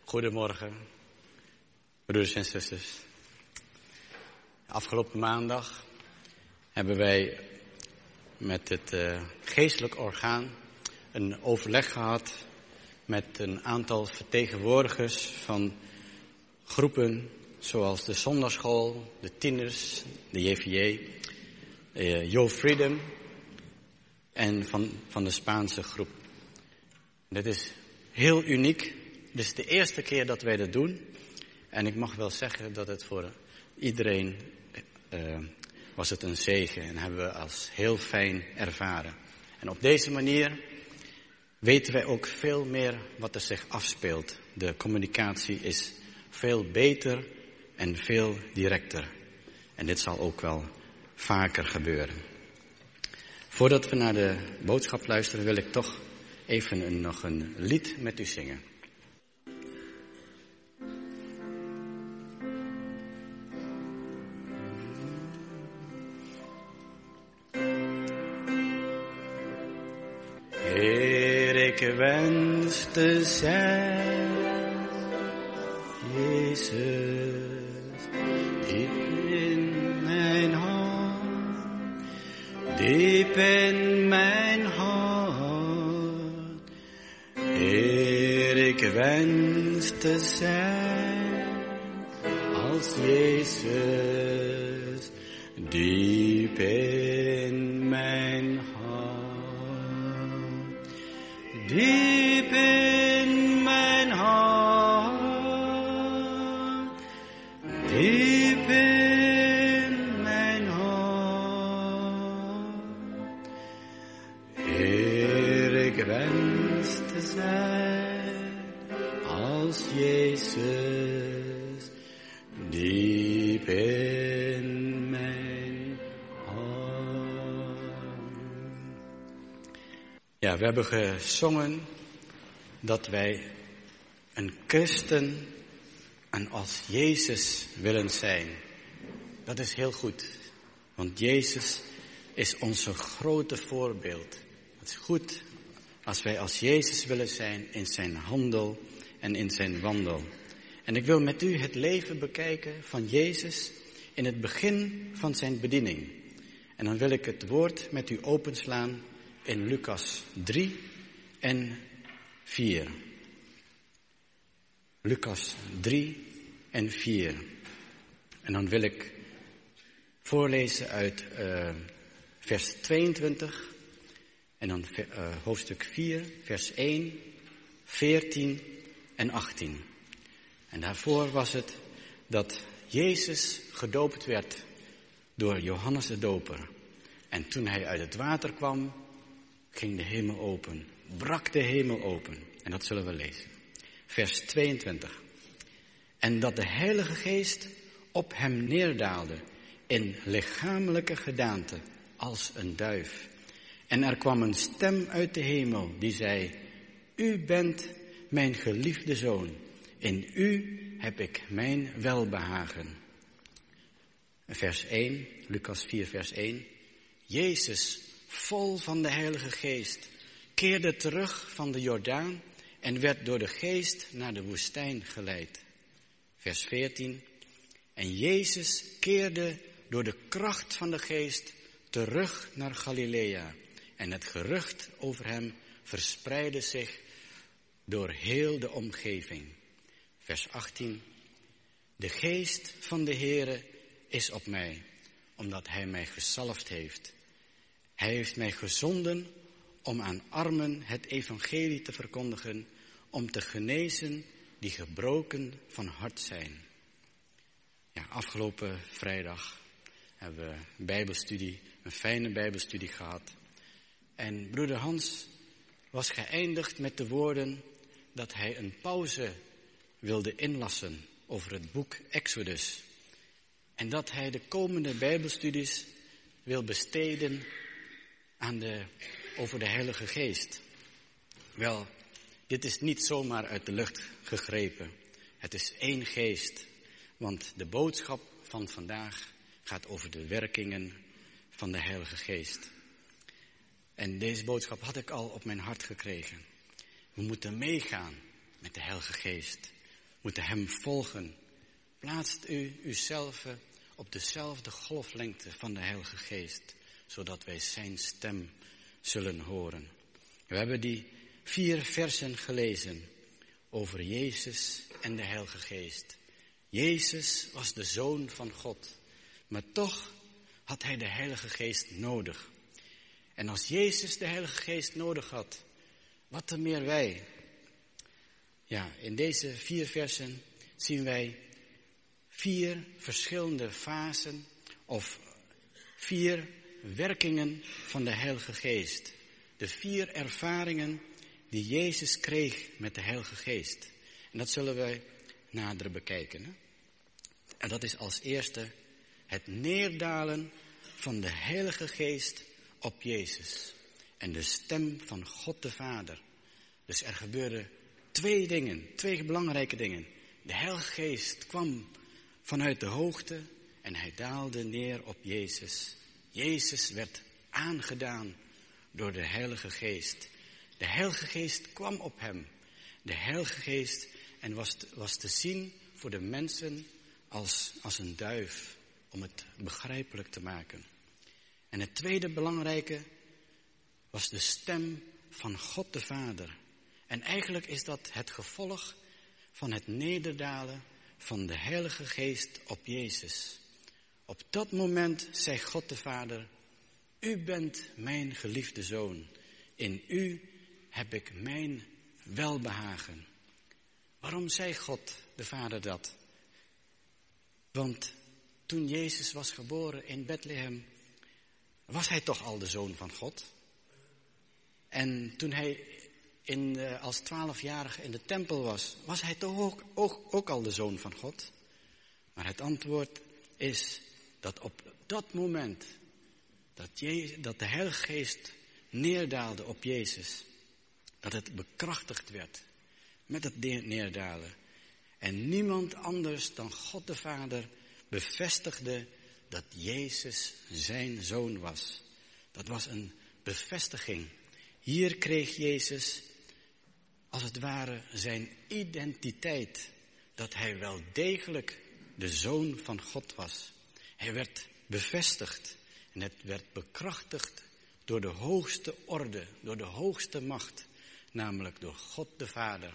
Goedemorgen, broeders en zusters. Afgelopen maandag hebben wij met het geestelijk orgaan een overleg gehad met een aantal vertegenwoordigers van groepen zoals de zondagschool, de tieners, de JVJ, Yo Freedom en van de Spaanse groep. Dit is heel uniek. Dit is de eerste keer dat wij dat doen. En ik mag wel zeggen dat het voor iedereen was het een zegen. En hebben we als heel fijn ervaren. En op deze manier weten wij ook veel meer wat er zich afspeelt. De communicatie is veel beter en veel directer. En dit zal ook wel vaker gebeuren. Voordat we naar de boodschap luisteren wil ik toch even nog een lied met u zingen. Heer, ik wens te zijn, Jezus, diep in mijn hart, diep in mijn hart. Heer, ik wens te zijn als Jezus, diep in mijn hart. Diep in mijn hart, diep in mijn hart. Heer, ik wens te zijn als Jezus, diep in mijn hart. Ja, we hebben gezongen dat wij een christen en als Jezus willen zijn. Dat is heel goed, want Jezus is onze grote voorbeeld. Het is goed als wij als Jezus willen zijn in zijn handel en in zijn wandel. En ik wil met u het leven bekijken van Jezus in het begin van zijn bediening. En dan wil ik het woord met u openslaan in Lucas 3 en 4. Lucas 3 en 4. En dan wil ik voorlezen uit vers 22 en dan hoofdstuk 4, vers 1, 14 en 18. En daarvoor was het dat Jezus gedoopt werd door Johannes de Doper. En toen hij uit het water kwam, ging de hemel open, brak de hemel open. En dat zullen we lezen. Vers 22. En dat de Heilige Geest op hem neerdaalde in lichamelijke gedaante als een duif. En er kwam een stem uit de hemel die zei: U bent mijn geliefde zoon, in u heb ik mijn welbehagen. Vers 1, Lucas 4 vers 1. Jezus, vol van de Heilige Geest, keerde terug van de Jordaan en werd door de Geest naar de woestijn geleid. Vers 14. En Jezus keerde door de kracht van de Geest terug naar Galilea. En het gerucht over hem verspreidde zich door heel de omgeving. Vers 18. De Geest van de Heere is op mij, omdat hij mij gezalfd heeft. Hij heeft mij gezonden om aan armen het evangelie te verkondigen, om te genezen die gebroken van hart zijn. Ja, afgelopen vrijdag hebben we een fijne bijbelstudie gehad. En broeder Hans was geëindigd met de woorden dat hij een pauze wilde inlassen over het boek Exodus. En dat hij de komende bijbelstudies wil besteden over de Heilige Geest. Wel, dit is niet zomaar uit de lucht gegrepen. Het is één geest, want de boodschap van vandaag gaat over de werkingen van de Heilige Geest. En deze boodschap had ik al op mijn hart gekregen. We moeten meegaan met de Heilige Geest. moeten hem volgen. Plaatst u uzelf op dezelfde golflengte van de Heilige Geest, zodat wij zijn stem zullen horen. We hebben die 4 versen gelezen over Jezus en de Heilige Geest. Jezus was de Zoon van God, maar toch had hij de Heilige Geest nodig. En als Jezus de Heilige Geest nodig had, wat te meer wij. Ja, in deze 4 versen zien wij 4 verschillende fasen of 4 werkingen van de Heilige Geest. De 4 ervaringen die Jezus kreeg met de Heilige Geest. En dat zullen wij nader bekijken. Hè? En dat is als eerste het neerdalen van de Heilige Geest op Jezus. En de stem van God de Vader. Dus er gebeurden 2 dingen, 2 belangrijke dingen. De Heilige Geest kwam vanuit de hoogte en hij daalde neer op Jezus. Jezus werd aangedaan door de Heilige Geest. De Heilige Geest kwam op hem. De Heilige Geest en was te zien voor de mensen als een duif, om het begrijpelijk te maken. En het tweede belangrijke was de stem van God de Vader. En eigenlijk is dat het gevolg van het nederdalen van de Heilige Geest op Jezus. Op dat moment zei God de Vader: u bent mijn geliefde Zoon. In u heb ik mijn welbehagen. Waarom zei God de Vader dat? Want toen Jezus was geboren in Bethlehem, was hij toch al de Zoon van God? En toen hij als 12-jarige in de tempel was hij toch ook al de Zoon van God? Maar het antwoord is dat op dat moment dat de Heilige Geest neerdaalde op Jezus, dat het bekrachtigd werd met het neerdalen. En niemand anders dan God de Vader bevestigde dat Jezus zijn Zoon was. Dat was een bevestiging. Hier kreeg Jezus als het ware zijn identiteit, dat hij wel degelijk de Zoon van God was. Hij werd bevestigd en het werd bekrachtigd door de hoogste orde, door de hoogste macht, namelijk door God de Vader,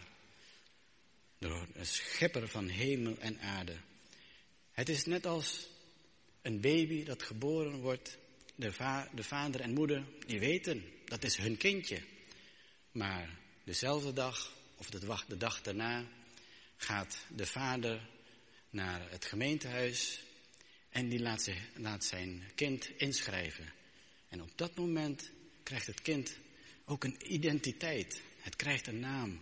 door de schepper van hemel en aarde. Het is net als een baby dat geboren wordt. De vader en moeder, die weten, dat is hun kindje. Maar dezelfde dag, of de dag daarna, gaat de vader naar het gemeentehuis en die laat zijn kind inschrijven. En op dat moment krijgt het kind ook een identiteit. Het krijgt een naam.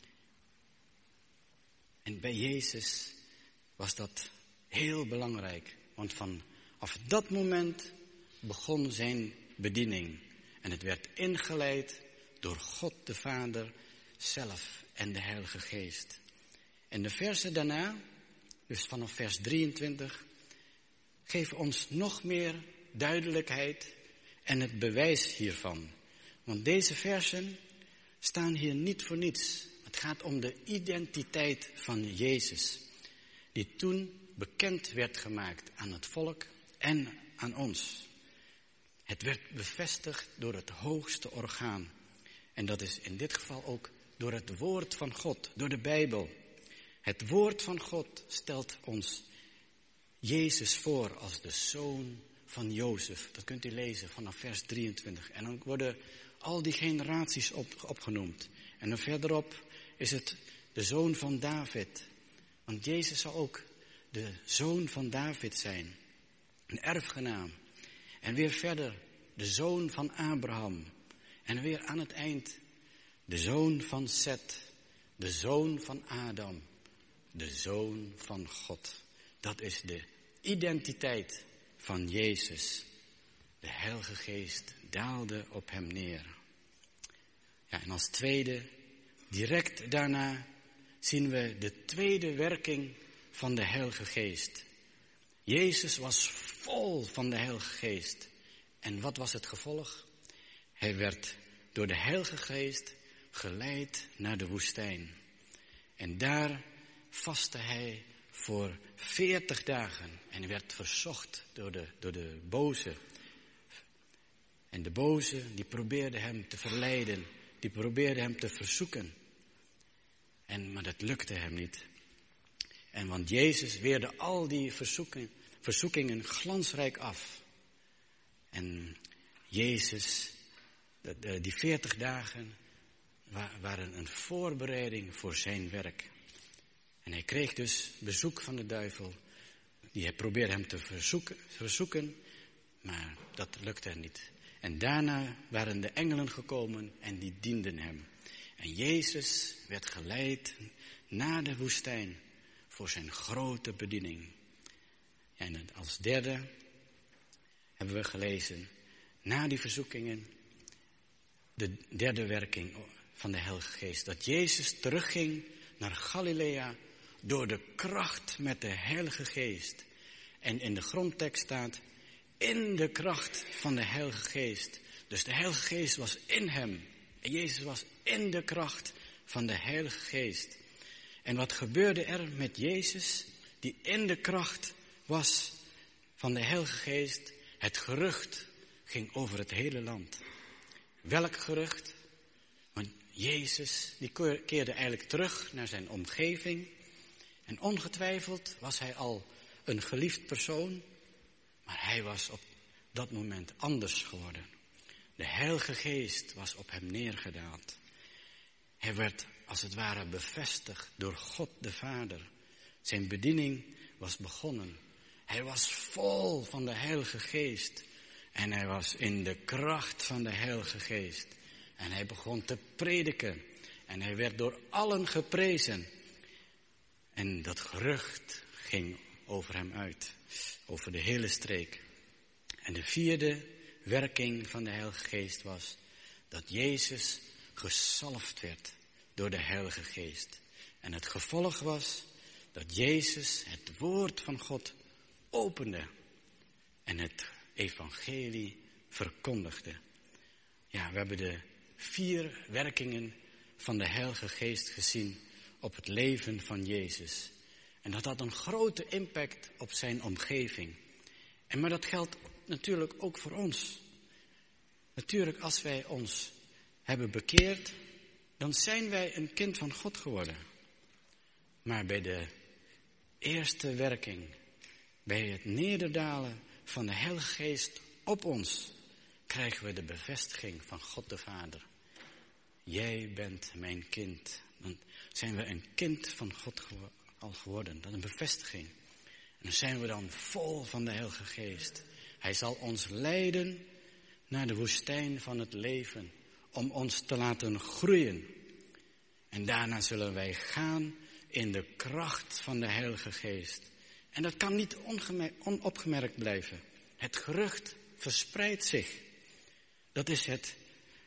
En bij Jezus was dat heel belangrijk. Want vanaf dat moment begon zijn bediening. En het werd ingeleid door God de Vader zelf en de Heilige Geest. En de versen daarna, dus vanaf vers 23, geven ons nog meer duidelijkheid en het bewijs hiervan. Want deze versen staan hier niet voor niets. Het gaat om de identiteit van Jezus, die toen bekend werd gemaakt aan het volk en aan ons. Het werd bevestigd door het hoogste orgaan. En dat is in dit geval ook door het woord van God, door de Bijbel. Het woord van God stelt ons Jezus voor als de zoon van Jozef. Dat kunt u lezen vanaf vers 23. En dan worden al die generaties opgenoemd. En dan verderop is het de zoon van David. Want Jezus zal ook de zoon van David zijn. Een erfgenaam. En weer verder de zoon van Abraham. En weer aan het eind de zoon van Seth. De zoon van Adam. De zoon van God. Dat is de identiteit van Jezus. De Heilige Geest daalde op hem neer. Ja, en als tweede, direct daarna, zien we de tweede werking van de Heilige Geest. Jezus was vol van de Heilige Geest. En wat was het gevolg? Hij werd door de Heilige Geest geleid naar de woestijn. En daar vastte hij voor 40 dagen en werd verzocht door de boze. En de boze die probeerde hem te verleiden, die probeerde hem te verzoeken. Maar dat lukte hem niet. En want Jezus weerde al die verzoekingen glansrijk af. En Jezus, die 40 dagen waren een voorbereiding voor zijn werk. En hij kreeg dus bezoek van de duivel. Die probeerde hem te verzoeken, maar dat lukte hem niet. En daarna waren de engelen gekomen en die dienden hem. En Jezus werd geleid naar de woestijn voor zijn grote bediening. En als derde hebben we gelezen, na die verzoekingen, de derde werking van de Heilige Geest. Dat Jezus terugging naar Galilea door de kracht met de Heilige Geest. En in de grondtekst staat, in de kracht van de Heilige Geest. Dus de Heilige Geest was in hem. En Jezus was in de kracht van de Heilige Geest. En wat gebeurde er met Jezus, die in de kracht was van de Heilige Geest? Het gerucht ging over het hele land. Welk gerucht? Want Jezus die keerde eigenlijk terug naar zijn omgeving. En ongetwijfeld was hij al een geliefd persoon. Maar hij was op dat moment anders geworden. De Heilige Geest was op hem neergedaald. Hij werd als het ware bevestigd door God de Vader. Zijn bediening was begonnen. Hij was vol van de Heilige Geest. En hij was in de kracht van de Heilige Geest. En hij begon te prediken. En hij werd door allen geprezen. En dat gerucht ging over hem uit. Over de hele streek. En de vierde werking van de Heilige Geest was dat Jezus gezalfd werd door de Heilige Geest. En het gevolg was dat Jezus het woord van God opende en het evangelie verkondigde. Ja, we hebben de 4 werkingen van de Heilige Geest gezien op het leven van Jezus. En dat had een grote impact op zijn omgeving. Maar dat geldt natuurlijk ook voor ons. Natuurlijk, als wij ons hebben bekeerd, dan zijn wij een kind van God geworden. Maar bij de eerste werking, bij het nederdalen van de Heilige Geest op ons, krijgen we de bevestiging van God de Vader. Jij bent mijn kind. Dan zijn we een kind van God al geworden. Dat is een bevestiging. En dan zijn we dan vol van de Heilige Geest. Hij zal ons leiden naar de woestijn van het leven, om ons te laten groeien. En daarna zullen wij gaan in de kracht van de Heilige Geest. En dat kan niet onopgemerkt blijven. Het gerucht verspreidt zich. Dat is het.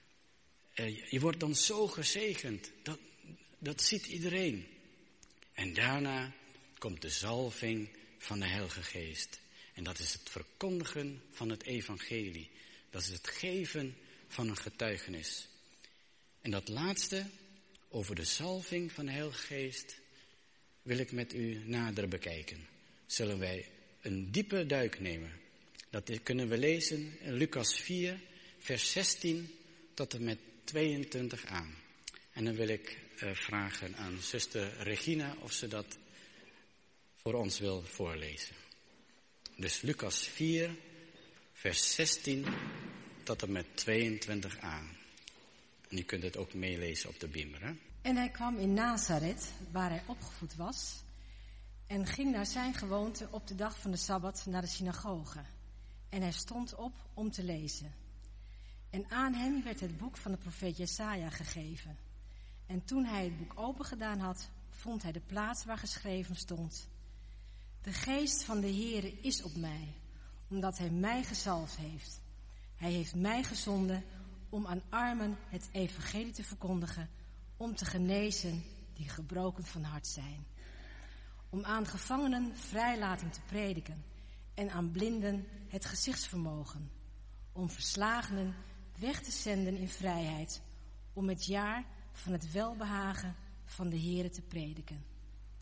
Je wordt dan zo gezegend. Dat ziet iedereen. En daarna komt de zalving van de Heilige Geest. En dat is het verkondigen van het evangelie. Dat is het geven van een getuigenis. En dat laatste, over de zalving van de Heilige Geest, wil ik met u nader bekijken. Zullen wij een diepe duik nemen. Dat kunnen we lezen in Lucas 4, vers 16 tot en met 22 aan. En dan wil ik vragen aan zuster Regina of ze dat voor ons wil voorlezen. Dus Lucas 4, vers 16 tot en met 22 aan. En u kunt het ook meelezen op de beamer, hè? En hij kwam in Nazareth, waar hij opgevoed was, en ging naar zijn gewoonte op de dag van de Sabbat naar de synagoge. En hij stond op om te lezen. En aan hem werd het boek van de profeet Jesaja gegeven. En toen hij het boek opengedaan had, vond hij de plaats waar geschreven stond: De geest van de Heere is op mij, omdat hij mij gezalfd heeft. Hij heeft mij gezonden om aan armen het evangelie te verkondigen, om te genezen die gebroken van hart zijn. Om aan gevangenen vrijlating te prediken en aan blinden het gezichtsvermogen. Om verslagenen weg te zenden in vrijheid, om het jaar van het welbehagen van de Heere te prediken.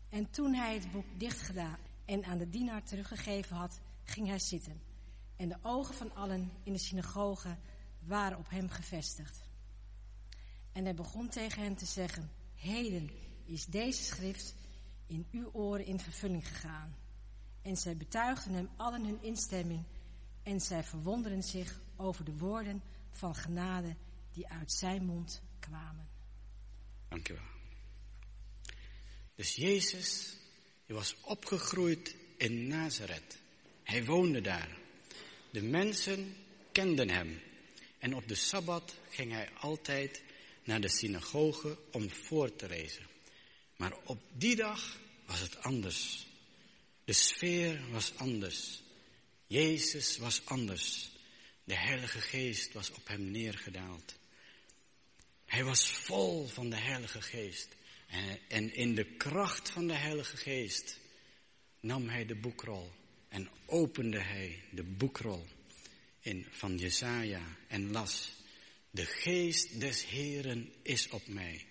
En toen hij het boek dichtgedaan en aan de dienaar teruggegeven had, ging hij zitten. En de ogen van allen in de synagoge waren op hem gevestigd. En hij begon tegen hen te zeggen: heden is deze schrift in uw oren in vervulling gegaan. En zij betuigden hem allen hun instemming en zij verwonderden zich over de woorden van genade die uit zijn mond kwamen. Dank u wel. Dus Jezus, hij was opgegroeid in Nazareth. Hij woonde daar. De mensen kenden hem. En op de Sabbat ging hij altijd naar de synagoge om voor te lezen. Maar op die dag was het anders. De sfeer was anders. Jezus was anders. De Heilige Geest was op hem neergedaald. Hij was vol van de Heilige Geest. En in de kracht van de Heilige Geest nam hij de boekrol en opende hij de boekrol van Jesaja en las: de Geest des Heeren is op mij,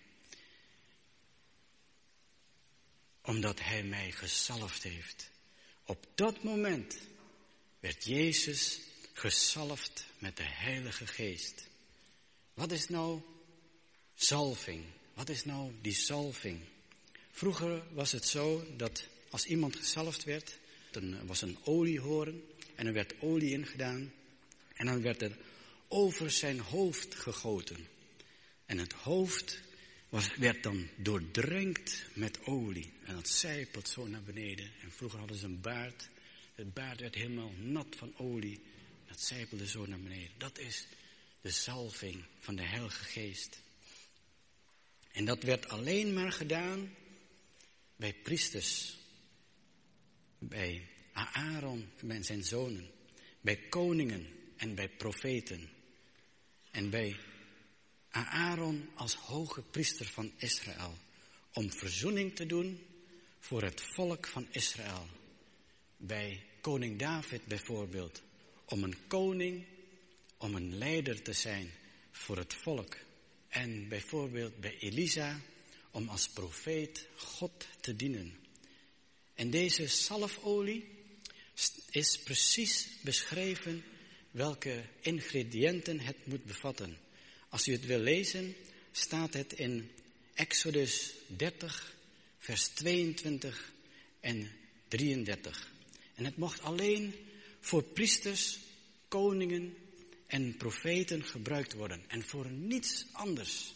omdat hij mij gezalfd heeft. Op dat moment werd Jezus gezalfd met de Heilige Geest. Wat is nou zalving? Wat is nou die zalving? Vroeger was het zo dat als iemand gezalfd werd, dan was een oliehoorn en er werd olie ingedaan. En dan werd er over zijn hoofd gegoten. En het hoofd werd dan doordrenkt met olie. En dat sijpelt zo naar beneden. En vroeger hadden ze een baard. Het baard werd helemaal nat van olie. Dat sijpelde zo naar beneden. Dat is de zalving van de Heilige Geest. En dat werd alleen maar gedaan bij priesters. Bij Aaron en zijn zonen. Bij koningen en bij profeten. En bij Aaron als hoge priester van Israël. Om verzoening te doen voor het volk van Israël. Bij koning David bijvoorbeeld. Om een koning, om een leider te zijn voor het volk. En bijvoorbeeld bij Elisa om als profeet God te dienen. En deze zalfolie is precies beschreven welke ingrediënten het moet bevatten. Als u het wil lezen, staat het in Exodus 30, vers 22 en 33. En het mocht alleen voor priesters, koningen en profeten gebruikt worden. En voor niets anders.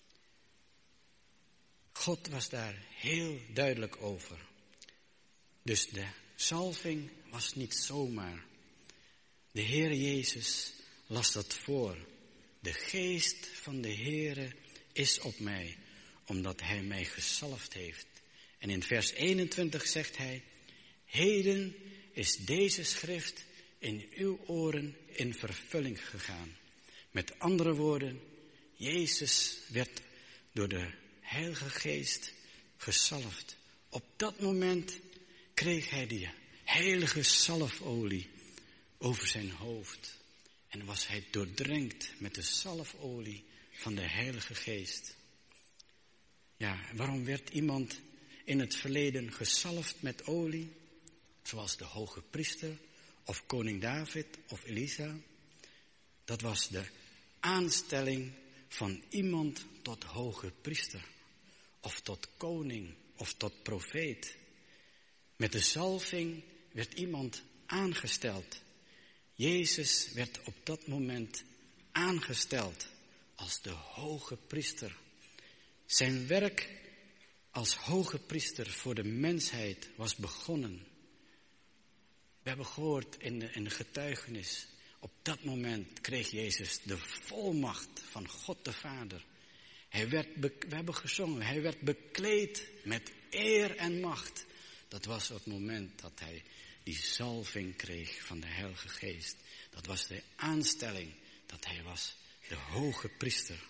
God was daar heel duidelijk over. Dus de zalving was niet zomaar. De Heere Jezus las dat voor. De geest van de Heere is op mij, omdat hij mij gezalfd heeft. En in vers 21 zegt hij: heden is deze schrift in uw oren in vervulling gegaan. Met andere woorden, Jezus werd door de Heilige Geest gezalfd. Op dat moment kreeg hij die heilige zalfolie over zijn hoofd. En was hij doordrenkt met de zalfolie van de Heilige Geest. Ja, waarom werd iemand in het verleden gezalfd met olie? Zoals de hoge priester of koning David of Elisa. Dat was de aanstelling van iemand tot hoge priester. Of tot koning of tot profeet. Met de zalving werd iemand aangesteld. Jezus werd op dat moment aangesteld als de hoge priester. Zijn werk als hoge priester voor de mensheid was begonnen. We hebben gehoord in de getuigenis. Op dat moment kreeg Jezus de volmacht van God de Vader. We hebben gezongen, hij werd bekleed met eer en macht. Dat was op het moment dat hij die zalving kreeg van de Heilige Geest. Dat was de aanstelling dat hij was de hoge priester.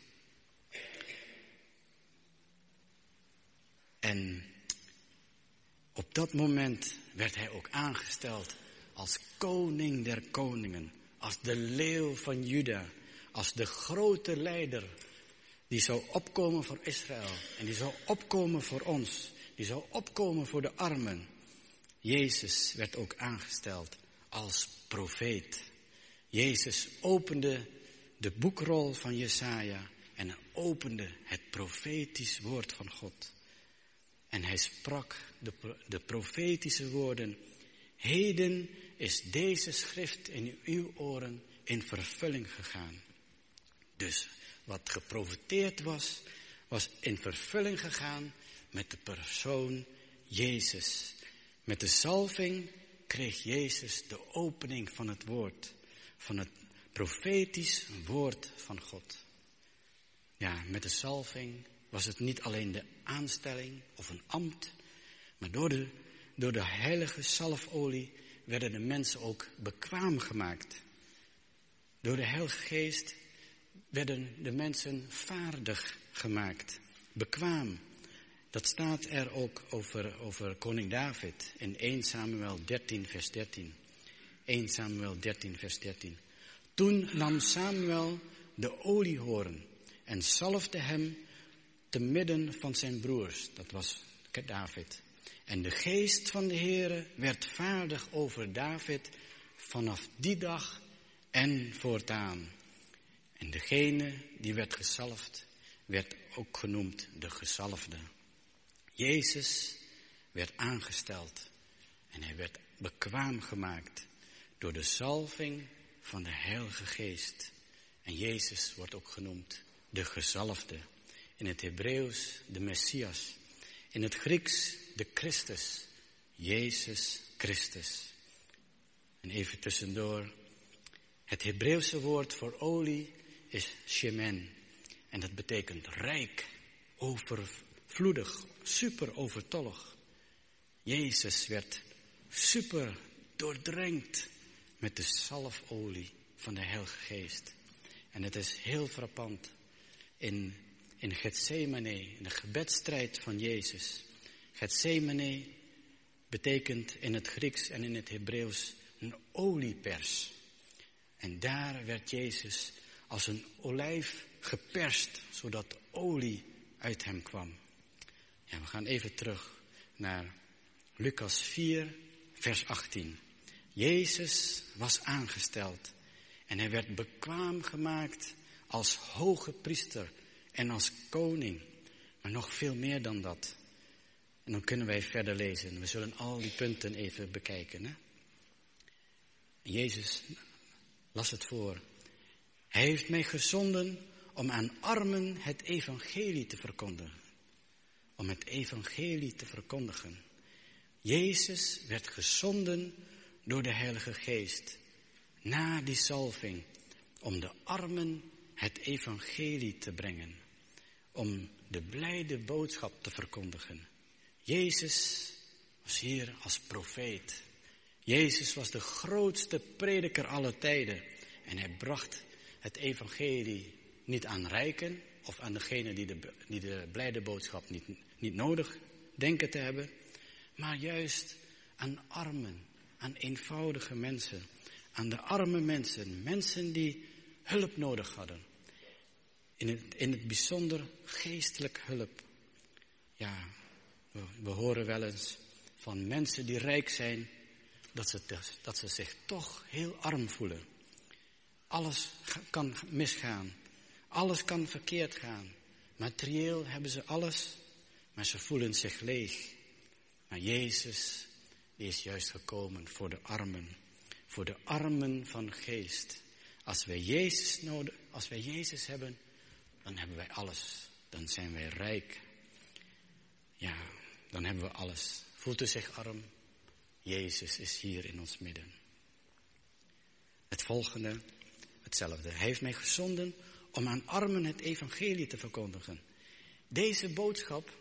En op dat moment werd hij ook aangesteld als koning der koningen. Als de leeuw van Juda. Als de grote leider die zou opkomen voor Israël. En die zou opkomen voor ons. die zou opkomen voor de armen. Jezus werd ook aangesteld als profeet. Jezus opende de boekrol van Jesaja en opende het profetisch woord van God. En hij sprak de profetische woorden. Heden is deze schrift in uw oren in vervulling gegaan. Dus wat geprofeteerd was, was in vervulling gegaan met de persoon Jezus. Met de zalving kreeg Jezus de opening van het woord, van het profetisch woord van God. Ja, met de zalving was het niet alleen de aanstelling of een ambt, maar door de heilige zalfolie werden de mensen ook bekwaam gemaakt. Door de Heilige Geest werden de mensen vaardig gemaakt, bekwaam. Dat staat er ook over koning David in 1 Samuel 13 vers 13. 1 Samuel 13 vers 13. Toen nam Samuel de oliehoorn en zalfde hem te midden van zijn broers. Dat was David. En de geest van de Heere werd vaardig over David vanaf die dag en voortaan. En degene die werd gezalfd, werd ook genoemd de gezalfde. Jezus werd aangesteld en hij werd bekwaam gemaakt door de zalving van de Heilige Geest. En Jezus wordt ook genoemd de gezalfde. In het Hebreeuws de Messias. In het Grieks de Christus. Jezus Christus. En even tussendoor. Het Hebreeuwse woord voor olie is shemen. En dat betekent rijk, overvloedig, super overtollig. Jezus werd super doordrenkt met de zalfolie van de Heilige Geest. En het is heel frappant. In Gethsemane, in de gebedsstrijd van Jezus. Gethsemane betekent in het Grieks en in het Hebreeuws een oliepers. En daar werd Jezus als een olijf geperst, zodat olie uit hem kwam. Ja, we gaan even terug naar Lucas 4, vers 18. Jezus was aangesteld en hij werd bekwaam gemaakt als hoge priester en als koning. Maar nog veel meer dan dat. En dan kunnen wij verder lezen. We zullen al die punten even bekijken. Hè? Jezus las het voor. Hij heeft mij gezonden om aan armen het evangelie te verkondigen. Om het evangelie te verkondigen. Jezus werd gezonden door de Heilige Geest. Na die zalving. Om de armen het evangelie te brengen. Om de blijde boodschap te verkondigen. Jezus was hier als profeet. Jezus was de grootste prediker aller tijden. En hij bracht het evangelie niet aan rijken of aan degenen die de blijde boodschap niet nodig denken te hebben. Maar juist aan armen, aan eenvoudige mensen. Aan de arme mensen, mensen die hulp nodig hadden. In het bijzonder geestelijk hulp. Ja, we horen wel eens van mensen die rijk zijn, dat ze zich toch heel arm voelen. Alles kan misgaan. Alles kan verkeerd gaan. Materieel hebben ze alles, maar ze voelen zich leeg. Maar Jezus, die is juist gekomen voor de armen. Voor de armen van geest. Als wij Jezus hebben, dan hebben wij alles. Dan zijn wij rijk. Ja, dan hebben we alles. Voelt u zich arm? Jezus is hier in ons midden. Het volgende, hetzelfde. Hij heeft mij gezonden om aan armen het evangelie te verkondigen. Deze boodschap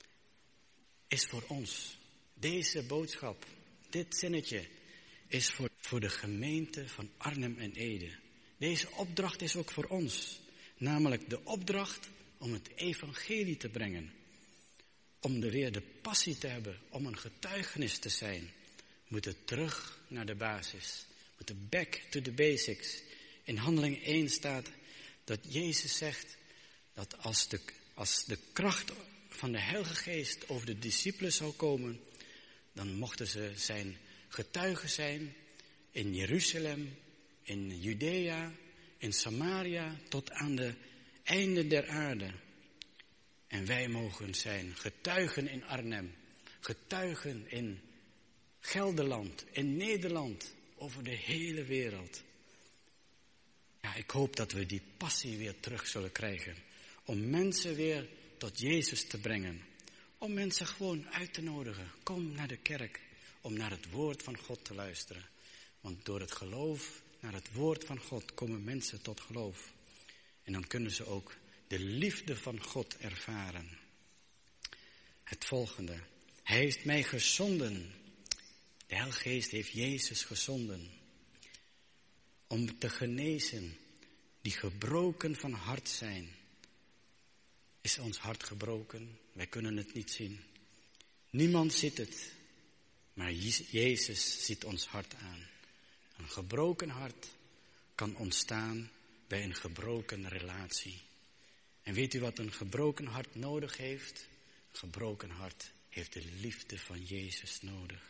is voor ons. Deze boodschap, dit zinnetje, is voor de gemeente van Arnhem en Ede. Deze opdracht is ook voor ons. Namelijk de opdracht om het evangelie te brengen. Om weer de passie te hebben, om een getuigenis te zijn. We moeten terug naar de basis. We moeten back to the basics. In Handelingen 1 staat dat Jezus zegt dat als de kracht van de Heilige Geest over de discipelen zou komen, dan mochten ze zijn getuigen zijn in Jeruzalem, in Judea, in Samaria, tot aan de einde der aarde. En wij mogen zijn getuigen in Arnhem, getuigen in Gelderland, in Nederland, over de hele wereld. Ja, ik hoop dat we die passie weer terug zullen krijgen. Om mensen weer tot Jezus te brengen. Om mensen gewoon uit te nodigen. Kom naar de kerk om naar het woord van God te luisteren. Want door het geloof naar het woord van God komen mensen tot geloof. En dan kunnen ze ook de liefde van God ervaren. Het volgende. Hij heeft mij gezonden. De Heilige Geest heeft Jezus gezonden. Om te genezen die gebroken van hart zijn. Is ons hart gebroken? Wij kunnen het niet zien. Niemand ziet het. Maar Jezus ziet ons hart aan. Een gebroken hart kan ontstaan bij een gebroken relatie. En weet u wat een gebroken hart nodig heeft? Een gebroken hart heeft de liefde van Jezus nodig.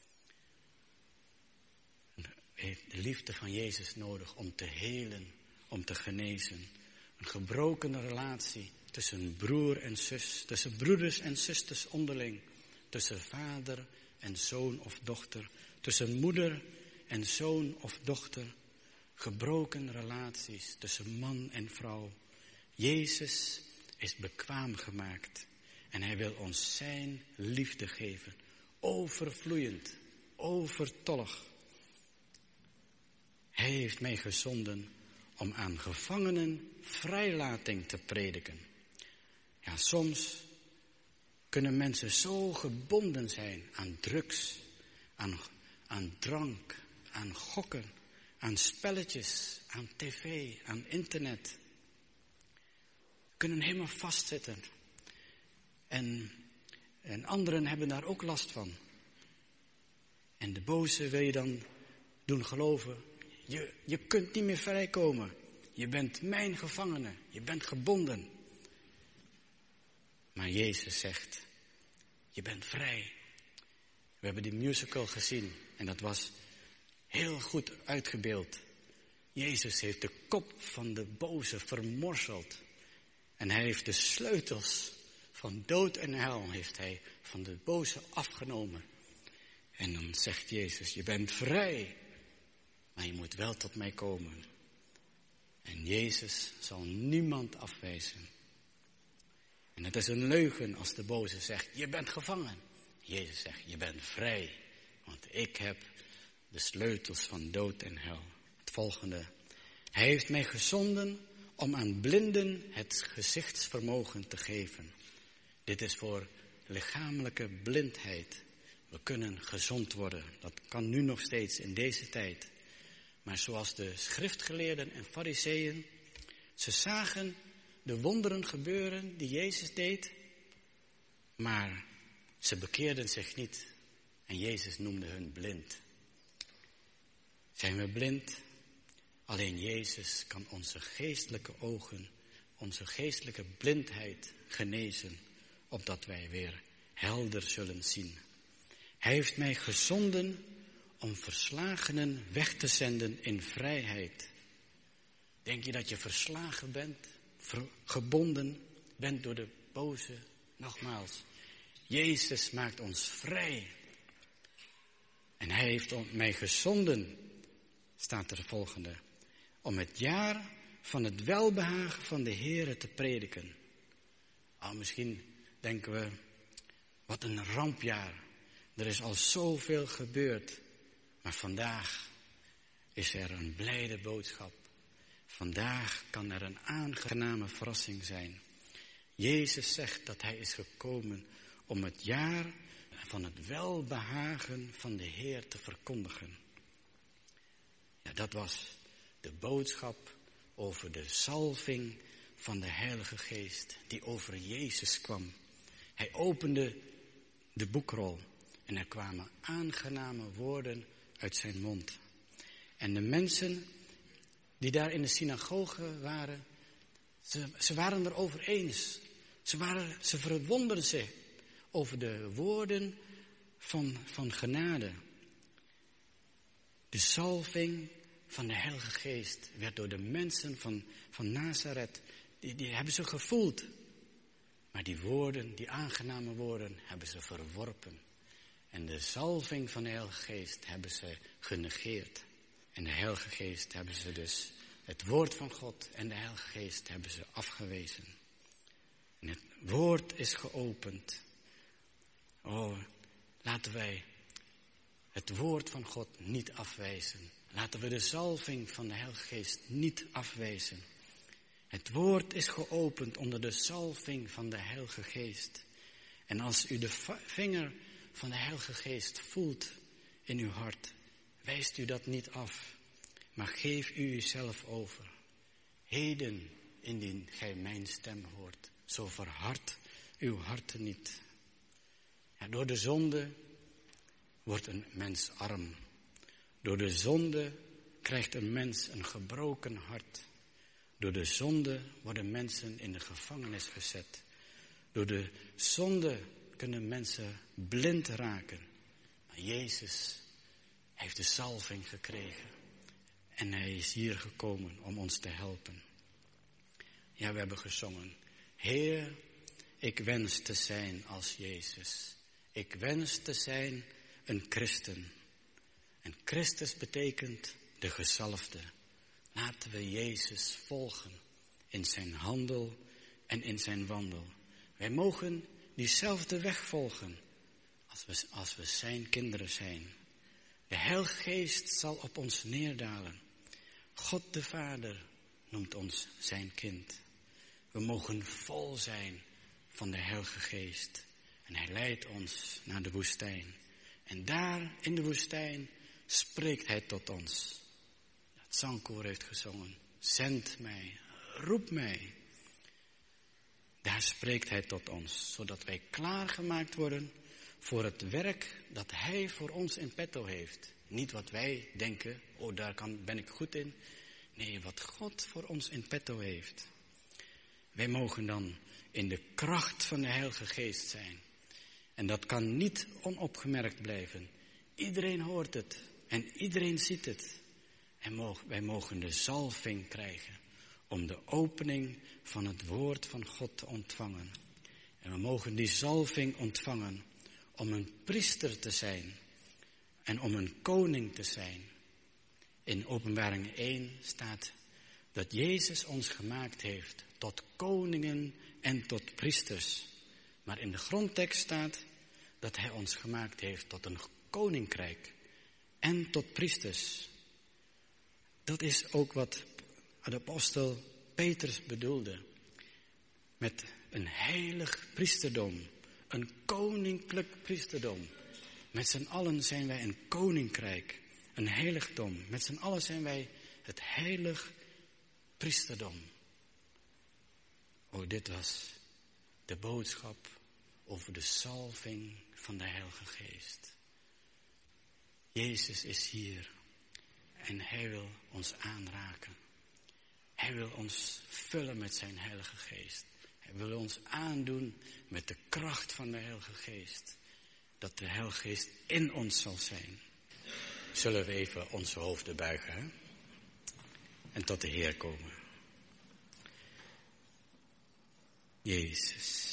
Heeft de liefde van Jezus nodig om te helen, om te genezen. Een gebroken relatie tussen broer en zus, tussen broeders en zusters onderling. Tussen vader en zoon of dochter. Tussen moeder en zoon of dochter. Gebroken relaties tussen man en vrouw. Jezus is bekwaam gemaakt. En hij wil ons zijn liefde geven. Overvloeiend, overtollig. Hij heeft mij gezonden om aan gevangenen vrijlating te prediken. Ja, soms kunnen mensen zo gebonden zijn aan drugs, aan drank, aan gokken, aan spelletjes, aan tv, aan internet. Kunnen helemaal vastzitten. En anderen hebben daar ook last van. En de boze wil je dan doen geloven. Je kunt niet meer vrijkomen. Je bent mijn gevangene. Je bent gebonden. Maar Jezus zegt, je bent vrij. We hebben die musical gezien en dat was heel goed uitgebeeld. Jezus heeft de kop van de boze vermorzeld. En hij heeft de sleutels van dood en hel heeft hij van de boze afgenomen. En dan zegt Jezus, je bent vrij. Maar je moet wel tot mij komen. En Jezus zal niemand afwijzen. En het is een leugen als de boze zegt, je bent gevangen. Jezus zegt, je bent vrij. Want ik heb de sleutels van dood en hel. Het volgende. Hij heeft mij gezonden om aan blinden het gezichtsvermogen te geven. Dit is voor lichamelijke blindheid. We kunnen gezond worden. Dat kan nu nog steeds in deze tijd. Maar zoals de schriftgeleerden en fariseeën, ze zagen de wonderen gebeuren die Jezus deed, maar ze bekeerden zich niet en Jezus noemde hun blind. Zijn we blind? Alleen Jezus kan onze geestelijke ogen, onze geestelijke blindheid genezen, opdat wij weer helder zullen zien. Hij heeft mij gezonden om verslagenen weg te zenden in vrijheid. Denk je dat je verslagen bent, gebonden bent door de boze? Nogmaals, Jezus maakt ons vrij. En hij heeft mij gezonden, staat er volgende, om het jaar van het welbehagen van de Heere te prediken. Misschien denken we, wat een rampjaar. Er is al zoveel gebeurd. Maar vandaag is er een blijde boodschap. Vandaag kan er een aangename verrassing zijn. Jezus zegt dat hij is gekomen om het jaar van het welbehagen van de Heer te verkondigen. Ja, dat was de boodschap over de zalving van de Heilige Geest die over Jezus kwam. Hij opende de boekrol en er kwamen aangename woorden uit zijn mond. En de mensen die daar in de synagoge waren, ze waren erover eens. Ze verwonderden zich over de woorden van genade. De zalving van de Heilige Geest werd door de mensen van Nazareth, die hebben ze gevoeld. Maar die woorden, die aangename woorden, hebben ze verworpen. En de zalving van de Heilige Geest hebben ze genegeerd. En de Heilige Geest hebben ze dus, het woord van God en de Heilige Geest hebben ze afgewezen. En het woord is geopend. Laten wij het woord van God niet afwijzen. Laten we de zalving van de Heilige Geest niet afwijzen. Het woord is geopend onder de zalving van de Heilige Geest. En als u de vinger van de Heilige Geest voelt in uw hart, wijst u dat niet af, maar geef u uzelf over. Heden, indien gij mijn stem hoort, zo verhard uw harten niet. Ja, door de zonde wordt een mens arm. Door de zonde krijgt een mens een gebroken hart. Door de zonde worden mensen in de gevangenis gezet. Door de zonde kunnen mensen blind raken. Maar Jezus heeft de zalving gekregen. En hij is hier gekomen om ons te helpen. Ja, we hebben gezongen. Heer, ik wens te zijn als Jezus. Ik wens te zijn een christen. En Christus betekent de gezalfde. Laten we Jezus volgen in zijn handel en in zijn wandel. Wij mogen diezelfde weg volgen als we zijn kinderen zijn. De Heilige Geest zal op ons neerdalen. God de Vader noemt ons zijn kind. We mogen vol zijn van de Heilige Geest. En hij leidt ons naar de woestijn. En daar in de woestijn spreekt hij tot ons. Het zangkoor heeft gezongen. Zend mij, roep mij. Daar spreekt hij tot ons, zodat wij klaargemaakt worden voor het werk dat hij voor ons in petto heeft. Niet wat wij denken, daar ben ik goed in. Nee, wat God voor ons in petto heeft. Wij mogen dan in de kracht van de Heilige Geest zijn. En dat kan niet onopgemerkt blijven. Iedereen hoort het en iedereen ziet het. En wij mogen de zalving krijgen om de opening van het woord van God te ontvangen. En we mogen die zalving ontvangen om een priester te zijn en om een koning te zijn. In Openbaring 1 staat dat Jezus ons gemaakt heeft tot koningen en tot priesters. Maar in de grondtekst staat dat hij ons gemaakt heeft tot een koninkrijk en tot priesters. Dat is ook wat de apostel Petrus bedoelde. Met een heilig priesterdom, een koninklijk priesterdom. Met z'n allen zijn wij een koninkrijk, een heiligdom. Met z'n allen zijn wij het heilig priesterdom. Dit was de boodschap over de zalving van de Heilige Geest. Jezus is hier en hij wil ons aanraken. Hij wil ons vullen met zijn Heilige Geest. Hij wil ons aandoen met de kracht van de Heilige Geest. Dat de Heilige Geest in ons zal zijn. Zullen we even onze hoofden buigen, hè? En tot de Heer komen. Jezus.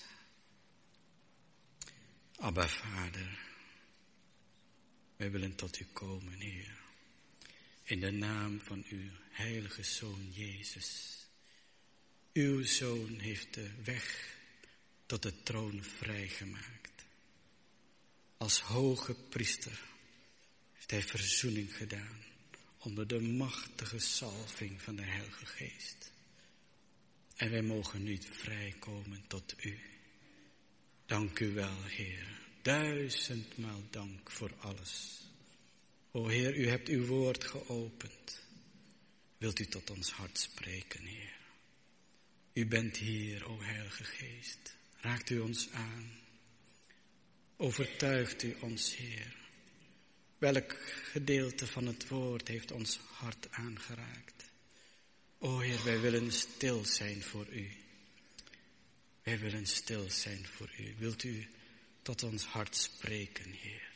Abba Vader. Wij willen tot u komen, Heer. In de naam van uw heilige Zoon Jezus. Uw Zoon heeft de weg tot de troon vrijgemaakt. Als hoge priester heeft hij verzoening gedaan onder de machtige zalving van de Heilige Geest. En wij mogen nu vrijkomen tot u. Dank u wel, Heer. 1000-maal dank voor alles. O Heer, u hebt uw woord geopend. Wilt u tot ons hart spreken, Heer? U bent hier, o Heilige Geest. Raakt u ons aan. Overtuigt u ons, Heer. Welk gedeelte van het woord heeft ons hart aangeraakt? O Heer, wij willen stil zijn voor u. Wij willen stil zijn voor u. Wilt u tot ons hart spreken, Heer?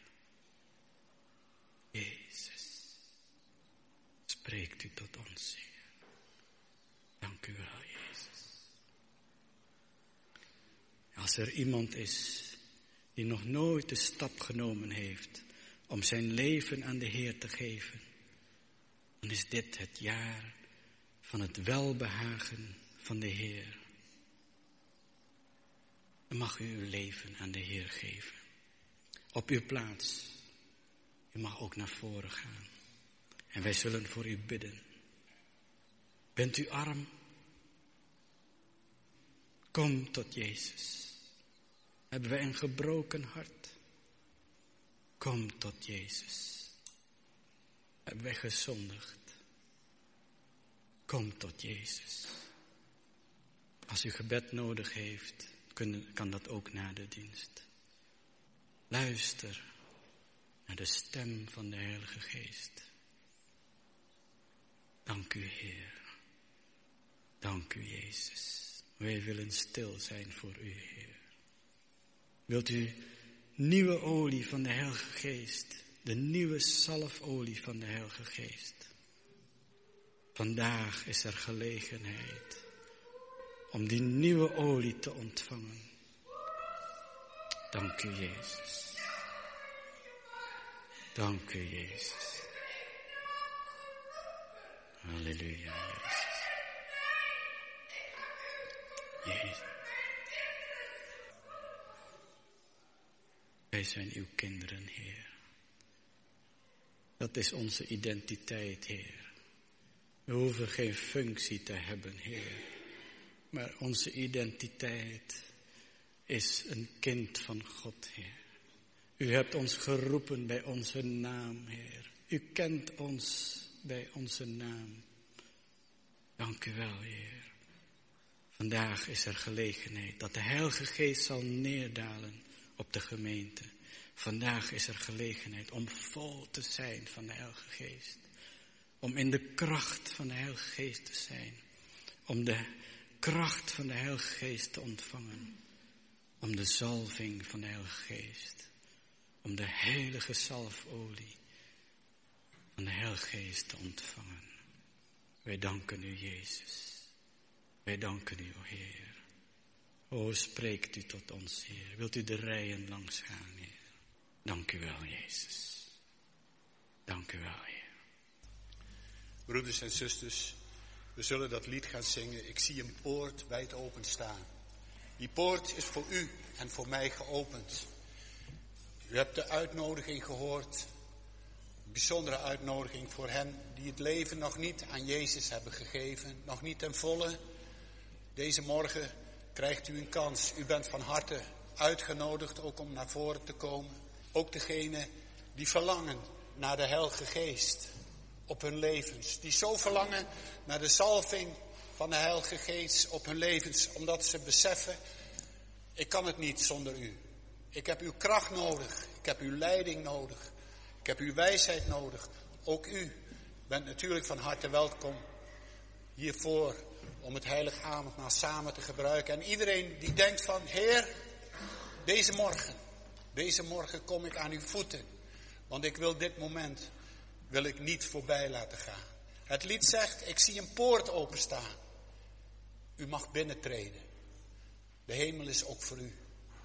Jezus, spreekt u tot ons, Heer. Dank u wel, Jezus. Als er iemand is die nog nooit de stap genomen heeft om zijn leven aan de Heer te geven, dan is dit het jaar van het welbehagen van de Heer. Dan mag u uw leven aan de Heer geven. Op uw plaats. U mag ook naar voren gaan. En wij zullen voor u bidden. Bent u arm? Kom tot Jezus. Hebben wij een gebroken hart? Kom tot Jezus. Hebben wij gezondigd? Kom tot Jezus. Als u gebed nodig heeft, kan dat ook na de dienst. Luister naar de stem van de Heilige Geest. Dank u, Heer. Dank u, Jezus. Wij willen stil zijn voor u, Heer. Wilt u nieuwe olie van de Heilige Geest, de nieuwe zalfolie van de Heilige Geest? Vandaag is er gelegenheid om die nieuwe olie te ontvangen. Dank u, Jezus. Dank u, Jezus. Halleluja, Jezus. Jezus. Wij zijn uw kinderen, Heer. Dat is onze identiteit, Heer. We hoeven geen functie te hebben, Heer. Maar onze identiteit is een kind van God, Heer. U hebt ons geroepen bij onze naam, Heer. U kent ons bij onze naam. Dank u wel, Heer. Vandaag is er gelegenheid dat de Heilige Geest zal neerdalen op de gemeente. Vandaag is er gelegenheid om vol te zijn van de Heilige Geest. Om in de kracht van de Heilige Geest te zijn. Om de kracht van de Heilige Geest te ontvangen. Om de zalving van de Heilige Geest. Om de heilige zalfolie van de Heilige Geest te ontvangen. Wij danken u, Jezus. Wij danken u, o Heer. O, spreekt u tot ons, Heer. Wilt u de rijen langs gaan, Heer. Dank u wel, Jezus. Dank u wel, Heer. Broeders en zusters, we zullen dat lied gaan zingen. Ik zie een poort wijd open staan. Die poort is voor u en voor mij geopend. U hebt de uitnodiging gehoord. Een bijzondere uitnodiging voor hen die het leven nog niet aan Jezus hebben gegeven. Nog niet ten volle. Deze morgen krijgt u een kans. U bent van harte uitgenodigd ook om naar voren te komen. Ook degenen die verlangen naar de Heilige Geest op hun levens. Die zo verlangen naar de zalving van de Heilige Geest op hun levens. Omdat ze beseffen, ik kan het niet zonder u. Ik heb uw kracht nodig. Ik heb uw leiding nodig. Ik heb uw wijsheid nodig. Ook u bent natuurlijk van harte welkom hiervoor om het heilige avondmaal samen te gebruiken. En iedereen die denkt van, Heer, deze morgen kom ik aan uw voeten. Want ik wil dit moment, wil ik niet voorbij laten gaan. Het lied zegt, ik zie een poort openstaan. U mag binnentreden. De hemel is ook voor u.